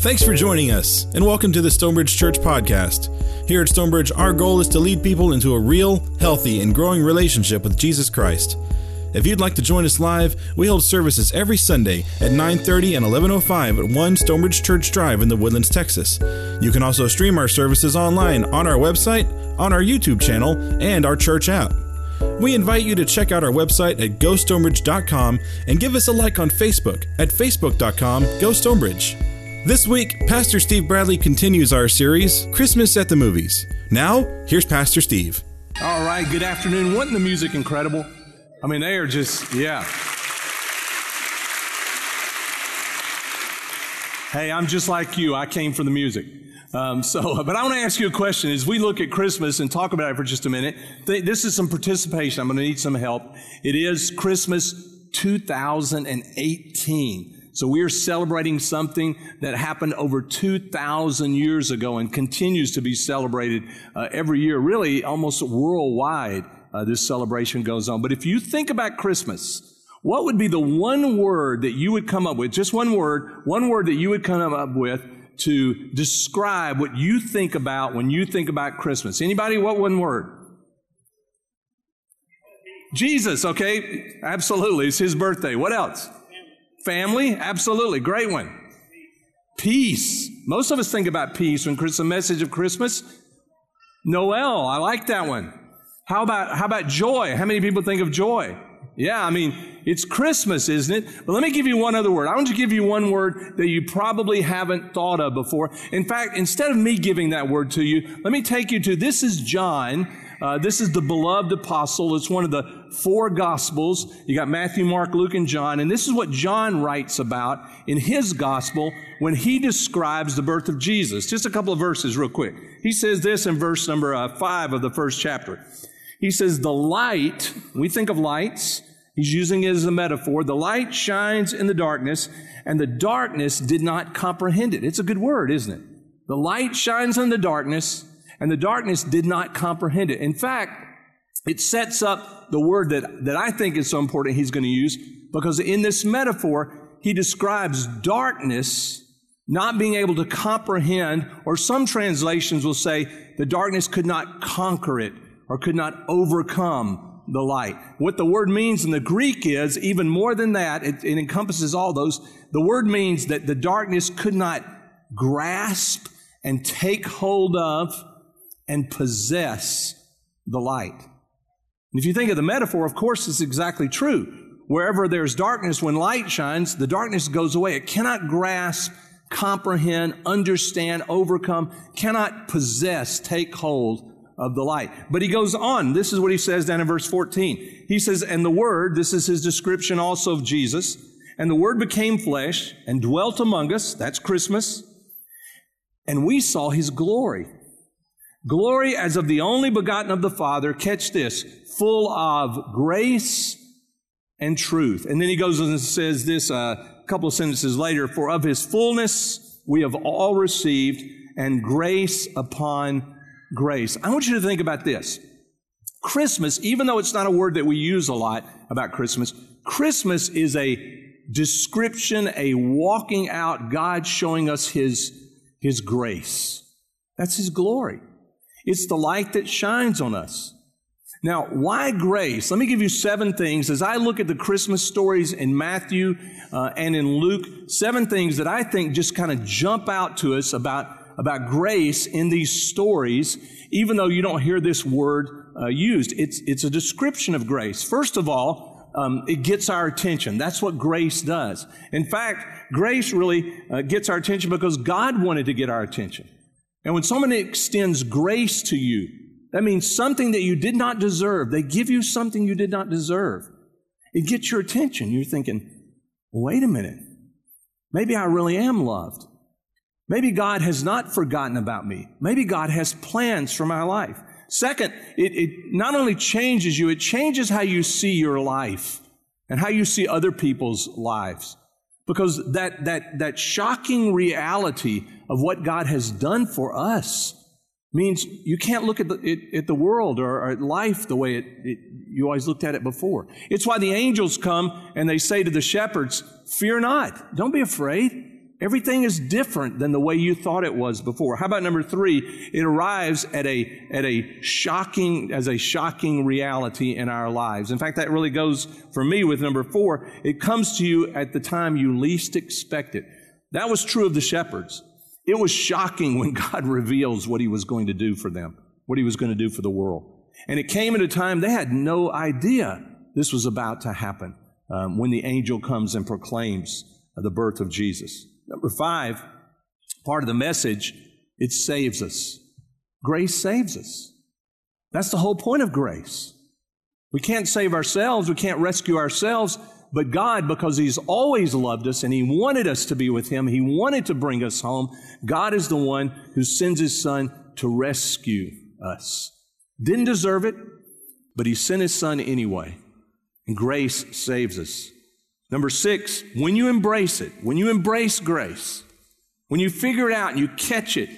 Thanks for joining us, and welcome to the Stonebridge Church Podcast. Here at Stonebridge, our goal is to lead people into a real, healthy, and growing relationship with Jesus Christ. If you'd like to join us live, we hold services every Sunday at 9:30 and 11:05 at 1 Stonebridge Church Drive in the Woodlands, Texas. You can also stream our services online on our website, on our YouTube channel, and our church app. We invite you to check out our website at gostonebridge.com and give us a like on Facebook at facebook.com/GoStonebridge. This week, Pastor Steve Bradley continues our series, Christmas at the Movies. Now, here's Pastor Steve. All right, good afternoon. Wasn't the music incredible? I mean, they are just, yeah. Hey, I'm just like you. I came from the music. But I want to ask you a question. As we look at Christmas and talk about it for just a minute, this is some participation. I'm going to need some help. It is Christmas 2018. So we are celebrating something that happened over 2,000 years ago and continues to be celebrated every year, really almost worldwide. This celebration goes on. But if you think about Christmas, what would be the one word that you would come up with, just one word that you would come up with to describe what you think about when you think about Christmas? Anybody? What one word? Jesus, okay? Absolutely. It's his birthday. What else? Family? Absolutely. Great one. Peace. Most of us think about peace when Christmas, the message of Christmas. Noel. I like that one. How about joy? How many people think of joy? Yeah, I mean, it's Christmas, isn't it? But let me give you one other word. I want to give you one word that you probably haven't thought of before. In fact, instead of me giving that word to you, let me take you to, this is John. This is the beloved apostle. It's one of the four Gospels. You got Matthew, Mark, Luke, and John. And this is what John writes about in his Gospel when he describes the birth of Jesus. Just a couple of verses real quick. He says this in verse number 5 of the first chapter. He says, the light, we think of lights, he's using it as a metaphor. The light shines in the darkness, and the darkness did not comprehend it. It's a good word, isn't it? The light shines in the darkness, and the darkness did not comprehend it. In fact, it sets up the word that I think is so important he's going to use, because in this metaphor, he describes darkness not being able to comprehend, or some translations will say the darkness could not conquer it or could not overcome the light. What the word means in the Greek is, even more than that, it encompasses all those. The word means that the darkness could not grasp and take hold of and possess the light. And if you think of the metaphor, of course, it's exactly true. Wherever there's darkness, when light shines, the darkness goes away. It cannot grasp, comprehend, understand, overcome, cannot possess, take hold of the light. But he goes on. This is what he says down in verse 14. He says, and the Word, this is his description also of Jesus, and the Word became flesh and dwelt among us. That's Christmas. And we saw his glory. Glory as of the only begotten of the Father, catch this, full of grace and truth. And then he goes and says this a couple of sentences later, for of his fullness we have all received, and grace upon grace. I want you to think about this. Christmas, even though it's not a word that we use a lot about Christmas, Christmas is a description, a walking out, God showing us his grace. That's his glory. It's the light that shines on us. Now, why grace? Let me give you 7 things. As I look at the Christmas stories in Matthew and in Luke, 7 things that I think just kind of jump out to us about grace in these stories, even though you don't hear this word used. It's a description of grace. First of all, it gets our attention. That's what grace does. In fact, grace really gets our attention because God wanted to get our attention. And when somebody extends grace to you, that means something that you did not deserve. They give you something you did not deserve. It gets your attention. You're thinking, wait a minute. Maybe I really am loved. Maybe God has not forgotten about me. Maybe God has plans for my life. Second, it not only changes you, it changes how you see your life and how you see other people's lives. Because that shocking reality of what God has done for us means you can't look at the world or at life the way you always looked at it before. It's why the angels come and they say to the shepherds, fear not, don't be afraid. Everything is different than the way you thought it was before. How about number 3? It arrives at a shocking reality in our lives. In fact, that really goes for me with number 4. It comes to you at the time you least expect it. That was true of the shepherds. It was shocking when God reveals what he was going to do for them, what he was going to do for the world. And it came at a time they had no idea this was about to happen when the angel comes and proclaims the birth of Jesus. Number 5, part of the message, it saves us. Grace saves us. That's the whole point of grace. We can't save ourselves. We can't rescue ourselves. But God, because he's always loved us and he wanted us to be with him, he wanted to bring us home, God is the one who sends his son to rescue us. Didn't deserve it, but he sent his son anyway. And grace saves us. Number 6, when you embrace it, when you embrace grace, when you figure it out and you catch it,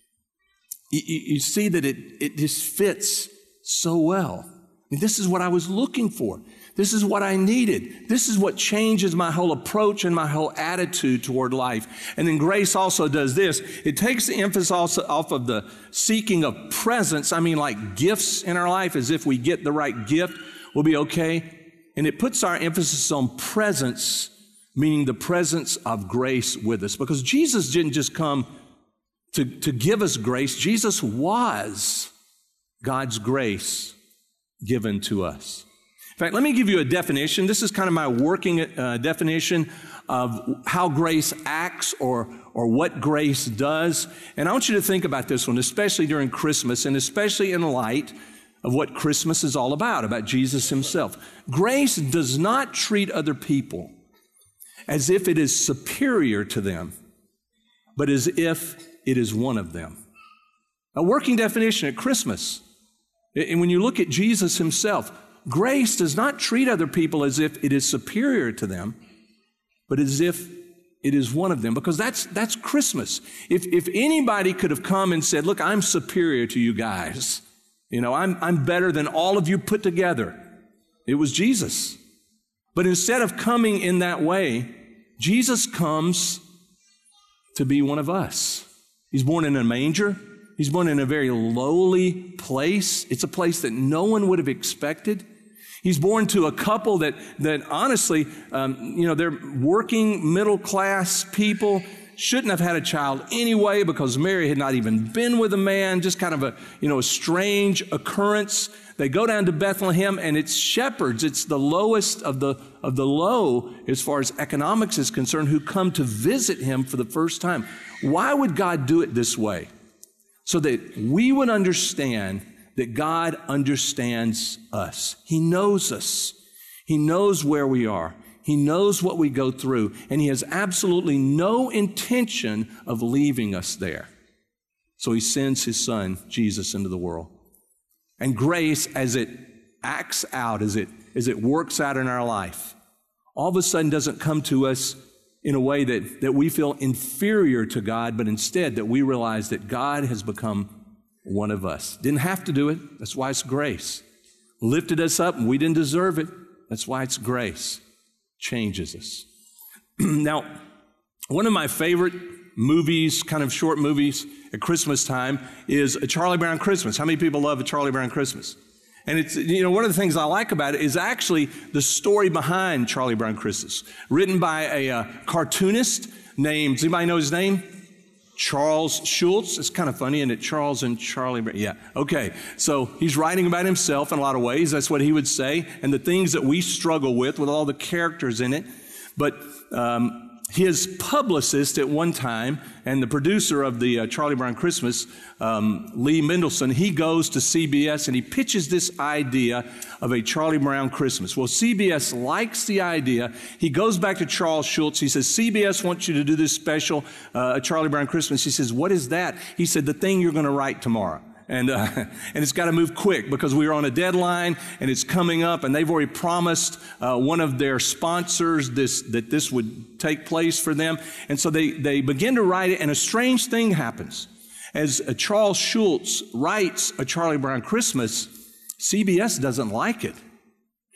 you see that it just fits so well. I mean, this is what I was looking for. This is what I needed. This is what changes my whole approach and my whole attitude toward life. And then grace also does this. It takes the emphasis also off of the seeking of presents. I mean, like gifts in our life, as if we get the right gift, we'll be okay. And it puts our emphasis on presence, meaning the presence of grace with us. Because Jesus didn't just come to give us grace. Jesus was God's grace given to us. In fact, let me give you a definition. This is kind of my working definition of how grace acts or what grace does. And I want you to think about this one, especially during Christmas and especially in light of what Christmas is all about Jesus himself. Grace does not treat other people as if it is superior to them, but as if it is one of them. A working definition at Christmas. And when you look at Jesus himself, grace does not treat other people as if it is superior to them, but as if it is one of them, because that's Christmas. If anybody could have come and said, look, I'm superior to you guys, I'm better than all of you put together, it was Jesus. But instead of coming in that way, Jesus comes to be one of us. He's born in a manger. He's born in a very lowly place. It's a place that no one would have expected. He's born to a couple that honestly, they're working middle class people, shouldn't have had a child anyway because Mary had not even been with a man, just kind of a strange occurrence. They go down to Bethlehem and it's shepherds. It's the lowest of the low as far as economics is concerned who come to visit him for the first time. Why would God do it this way? So that we would understand that God understands us. He knows us. He knows where we are. He knows what we go through, and he has absolutely no intention of leaving us there. So he sends his son, Jesus, into the world. And grace, as it acts out, as it works out in our life, all of a sudden doesn't come to us in a way that we feel inferior to God, but instead that we realize that God has become one of us. Didn't have to do it. That's why it's grace. Lifted us up and we didn't deserve it. That's why it's grace. Changes us. Now, one of my favorite movies, kind of short movies at Christmas time, is A Charlie Brown Christmas. How many people love A Charlie Brown Christmas? And it's, one of the things I like about it is actually the story behind Charlie Brown Christmas, written by a cartoonist named, does anybody know his name? Charles Schulz. It's kind of funny, isn't it? Charles and Charlie Brown. Yeah. Okay. So he's writing about himself in a lot of ways. That's what he would say. And the things that we struggle with all the characters in it. But his publicist at one time and the producer of the Charlie Brown Christmas, Lee Mendelson, he goes to CBS and he pitches this idea of a Charlie Brown Christmas. Well, CBS likes the idea. He goes back to Charles Schulz. He says, CBS wants you to do this special, Charlie Brown Christmas. He says, what is that? He said, the thing you're going to write tomorrow. And it's got to move quick because we are on a deadline and it's coming up and they've already promised one of their sponsors that this would take place for them. And so they begin to write it and a strange thing happens. As Charles Schulz writes A Charlie Brown Christmas, CBS doesn't like it.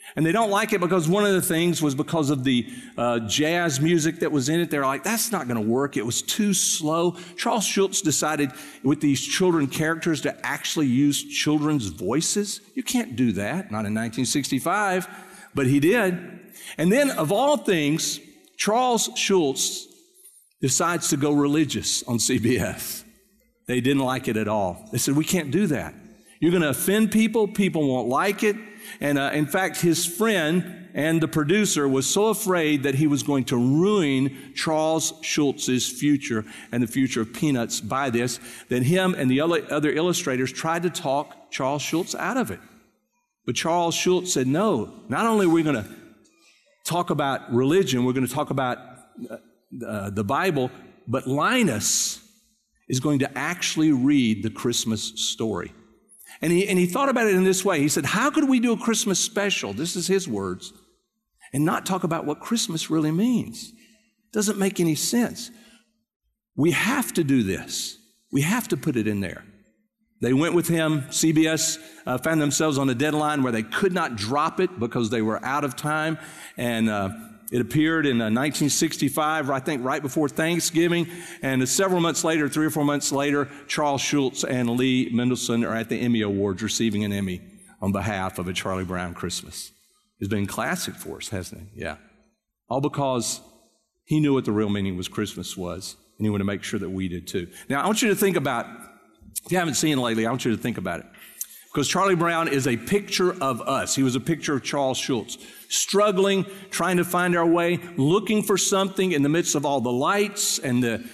And they don't like it because one of the things was because of the jazz music that was in it. They're like, that's not going to work. It was too slow. Charles Schulz decided with these children characters to actually use children's voices. You can't do that, not in 1965, but he did. And then, of all things, Charles Schulz decides to go religious on CBS. They didn't like it at all. They said, we can't do that. You're going to offend people. People won't like it. And in fact, his friend and the producer was so afraid that he was going to ruin Charles Schulz's future and the future of Peanuts by this, that him and the other illustrators tried to talk Charles Schulz out of it. But Charles Schulz said, no, not only are we going to talk about religion, we're going to talk about the Bible, but Linus is going to actually read the Christmas story. And he thought about it in this way. He said, how could we do a Christmas special? This is his words. And not talk about what Christmas really means. Doesn't make any sense. We have to do this. We have to put it in there. They went with him. CBS found themselves on a deadline where they could not drop it because they were out of time. And it appeared in 1965, I think right before Thanksgiving. And several months later, 3 or 4 months later, Charles Schulz and Lee Mendelson are at the Emmy Awards receiving an Emmy on behalf of A Charlie Brown Christmas. It's been classic for us, hasn't it? Yeah. All because he knew what the real meaning was Christmas was, and he wanted to make sure that we did too. Now, I want you to think about, if you haven't seen it lately, I want you to think about it. Because Charlie Brown is a picture of us. He was a picture of Charles Schulz. Struggling, trying to find our way, looking for something in the midst of all the lights and the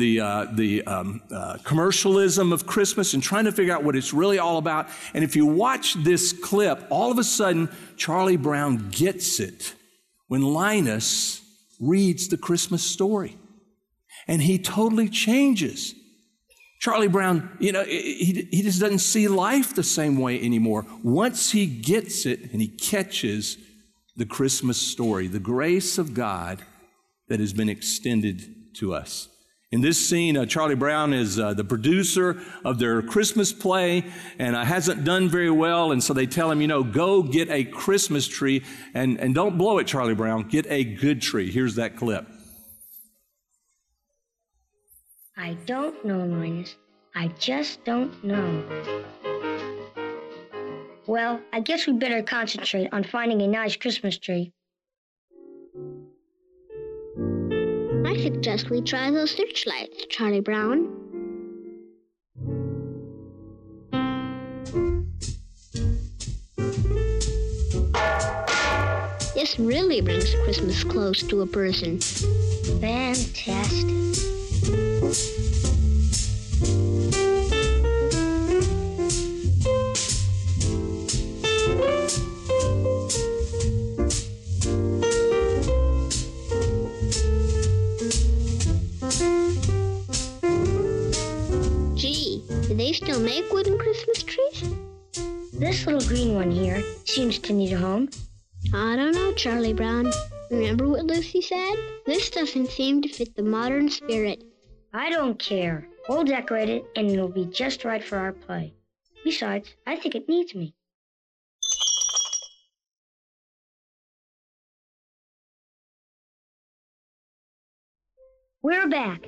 commercialism of Christmas, and trying to figure out what it's really all about. And if you watch this clip, all of a sudden, Charlie Brown gets it when Linus reads the Christmas story. And he totally changes. Charlie Brown, he just doesn't see life the same way anymore. Once he gets it and he catches the Christmas story, the grace of God that has been extended to us. In this scene, Charlie Brown is the producer of their Christmas play and hasn't done very well. And so they tell him, go get a Christmas tree and don't blow it, Charlie Brown. Get a good tree. Here's that clip. I don't know, Linus. I just don't know. Well, I guess we better concentrate on finding a nice Christmas tree. I suggest we try those searchlights, Charlie Brown. This really brings Christmas close to a person. Fantastic. Gee, do they still make wooden Christmas trees? This little green one here seems to need a home. I don't know, Charlie Brown. Remember what Lucy said? This doesn't seem to fit the modern spirit. I don't care. We'll decorate it, and it'll be just right for our play. Besides, I think it needs me. We're back.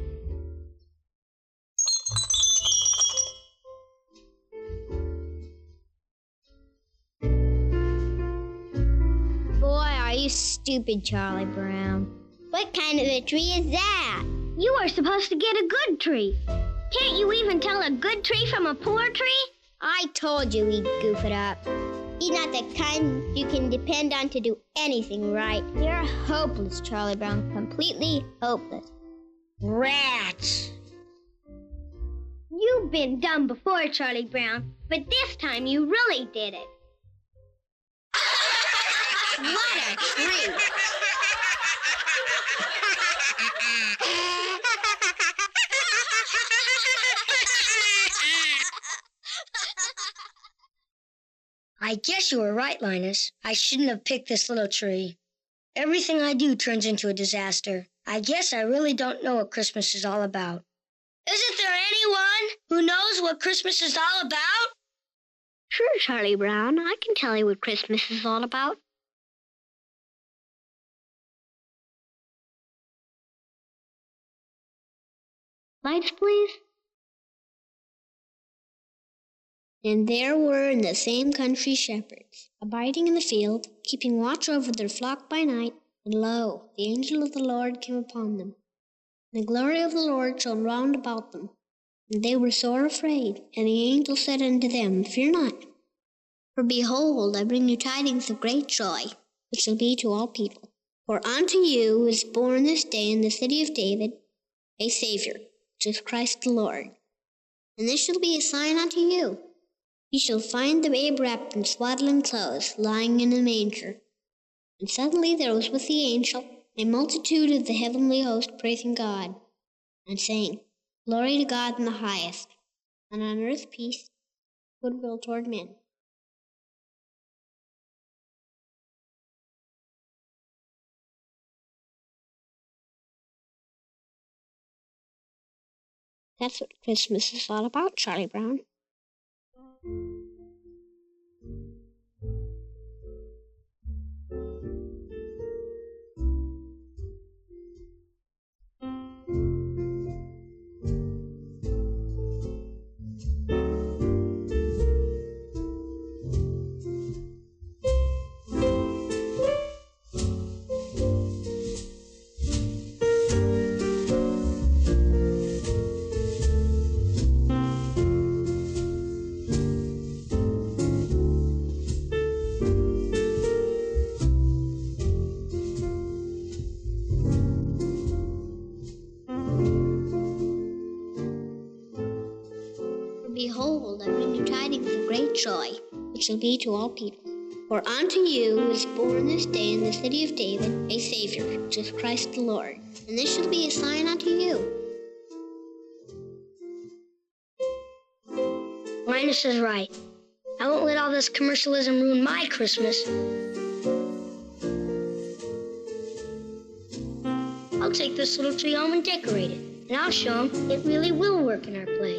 Boy, are you stupid, Charlie Brown. What kind of a tree is that? You are supposed to get a good tree. Can't you even tell a good tree from a poor tree? I told you he'd goof it up. He's not the kind you can depend on to do anything right. You're hopeless, Charlie Brown. Completely hopeless. Rats! You've been dumb before, Charlie Brown, but this time you really did it. What a tree! I guess you were right, Linus. I shouldn't have picked this little tree. Everything I do turns into a disaster. I guess I really don't know what Christmas is all about. Isn't there anyone who knows what Christmas is all about? Sure, Charlie Brown. I can tell you what Christmas is all about. Lights, please. And there were in the same country shepherds, abiding in the field, keeping watch over their flock by night. And lo, the angel of the Lord came upon them. And the glory of the Lord shone round about them. And they were sore afraid. And the angel said unto them, Fear not. For behold, I bring you tidings of great joy, which shall be to all people. For unto you is born this day in the city of David a Saviour, which is Christ the Lord. And this shall be a sign unto you. Ye shall find the babe wrapped in swaddling clothes, lying in a manger. And suddenly there was with the angel a multitude of the heavenly host praising God, and saying, Glory to God in the highest, and on earth peace, goodwill toward men. That's what Christmas is all about, Charlie Brown. Behold, I bring you tidings of great joy, which shall be to all people. For unto you is born this day in the city of David a Saviour, which is Christ the Lord. And this shall be a sign unto you. Linus is right. I won't let all this commercialism ruin my Christmas. I'll take this little tree home and decorate it, and I'll show them it really will work in our play.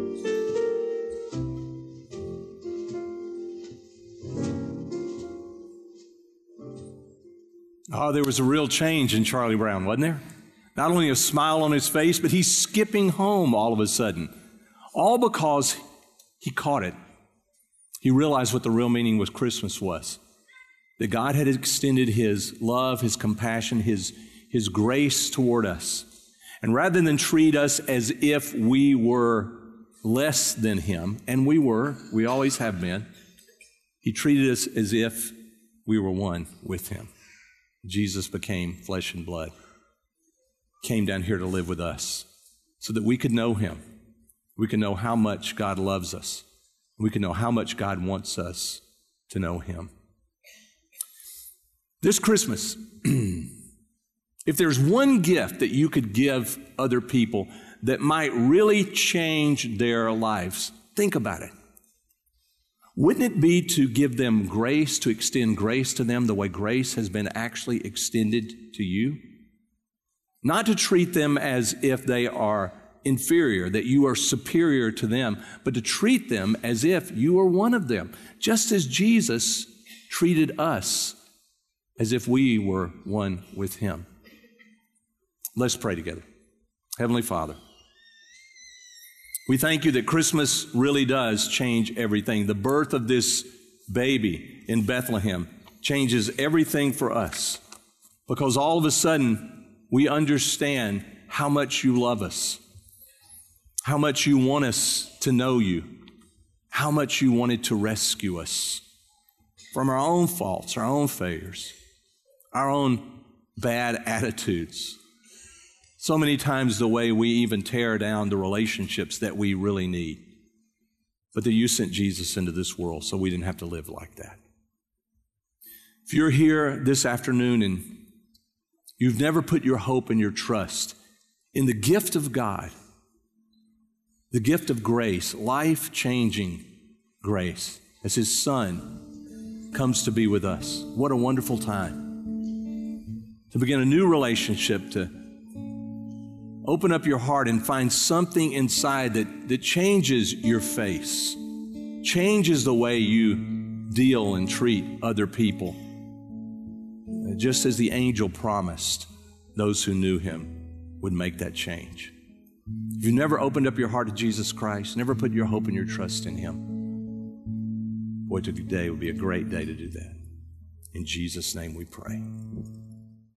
Oh, there was a real change in Charlie Brown, wasn't there? Not only a smile on his face, but he's skipping home all of a sudden. All because he caught it. He realized what the real meaning of Christmas was. That God had extended His love, His compassion, His grace toward us. And rather than treat us as if we were less than Him, and we always have been, He treated us as if we were one with Him. Jesus became flesh and blood, came down here to live with us so that we could know Him. We can know how much God loves us. We can know how much God wants us to know Him. This Christmas, if there's one gift that you could give other people that might really change their lives, think about it. Wouldn't it be to give them grace, to extend grace to them the way grace has been actually extended to you? Not to treat them as if they are inferior, that you are superior to them, but to treat them as if you are one of them, just as Jesus treated us as if we were one with Him. Let's pray together. Heavenly Father, we thank You that Christmas really does change everything. The birth of this baby in Bethlehem changes everything for us, because all of a sudden we understand how much You love us, how much You want us to know You, how much You wanted to rescue us from our own faults, our own failures, our own bad attitudes. So many times the way we even tear down the relationships that we really need. But that You sent Jesus into this world so we didn't have to live like that. If you're here this afternoon and you've never put your hope and your trust in the gift of God, the gift of grace, life-changing grace, as His Son comes to be with us, what a wonderful time to begin a new relationship, to open up your heart and find something inside that changes your face, changes the way you deal and treat other people, just as the angel promised those who knew Him would make that change. If you've never opened up your heart to Jesus Christ, never put your hope and your trust in Him, boy, today would be a great day to do that. In Jesus' name we pray.